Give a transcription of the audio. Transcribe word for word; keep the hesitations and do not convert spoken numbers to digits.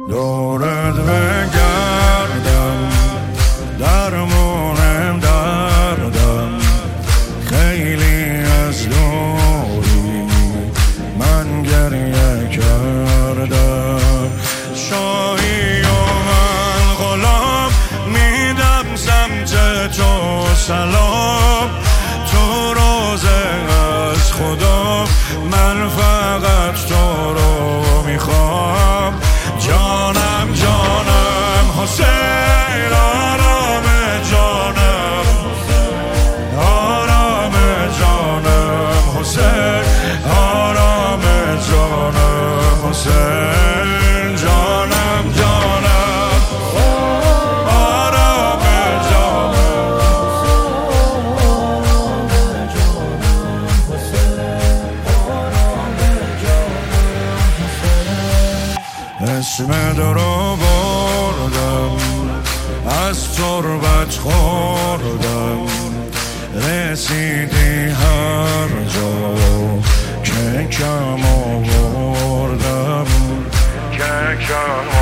دورت بگردم درمونم دردم خیلی از دوری من گریه کردم شاهی و من غلام میدم سمت تو سلام تو روزه از خدا من فقط تو رو میخوام جانم جانم حسین آرام جانم آرام جانم حسین آرام جانم حسین جانم جانم آرام جانم اسم درو بردم از تربت خوردم رسیدی هر جا که کم آوردم که کم